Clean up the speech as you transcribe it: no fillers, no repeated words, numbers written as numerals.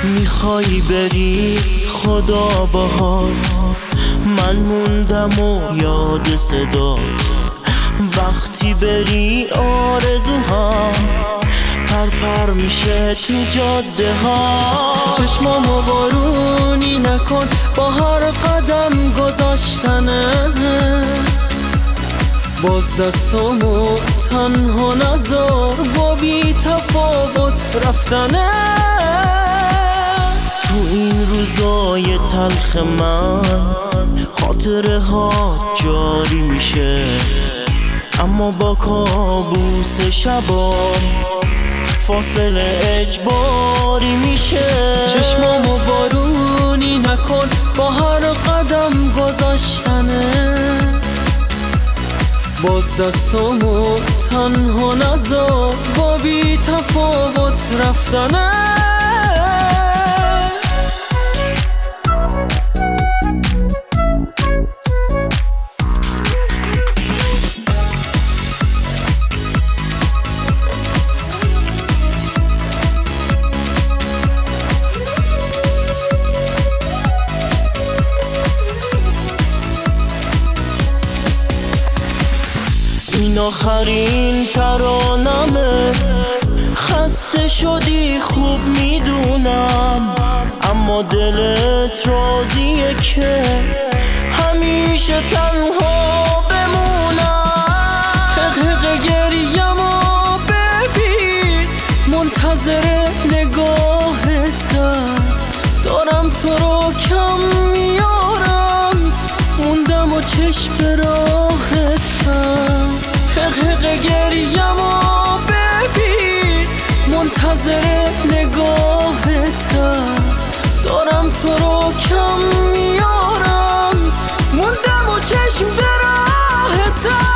میخوای بری خدا باهات، من موندم و یاد صدات. وقتی بری آرزوها پر میشه تو جاده ها. چشمامو بارونی نکن با هر قدم گذاشتنه، باز دستامو تنها نذار با بی تفاوت رفتنه. تو این روزای تلخ من خاطره ها جاری میشه، اما با کابوس شبام فاصله اجباری میشه. چشمامو بارونی نکن با هر قدم گذاشتنه، باز دستامو تنها نذار با بی تفاوت رفتنه. این آخرین ترانمه، خسته شدی خوب میدونم، اما دلت راضیه که همیشه تنها بمونم. حق گریمو ببین، منتظر نگاهتم، دارم تو رو کم میارم، موندم و چشم به راهتم. حق گریمو ببین، منتظر نگاهتم، دارم تو رو کم میارم، موندم و چشم به راهتم.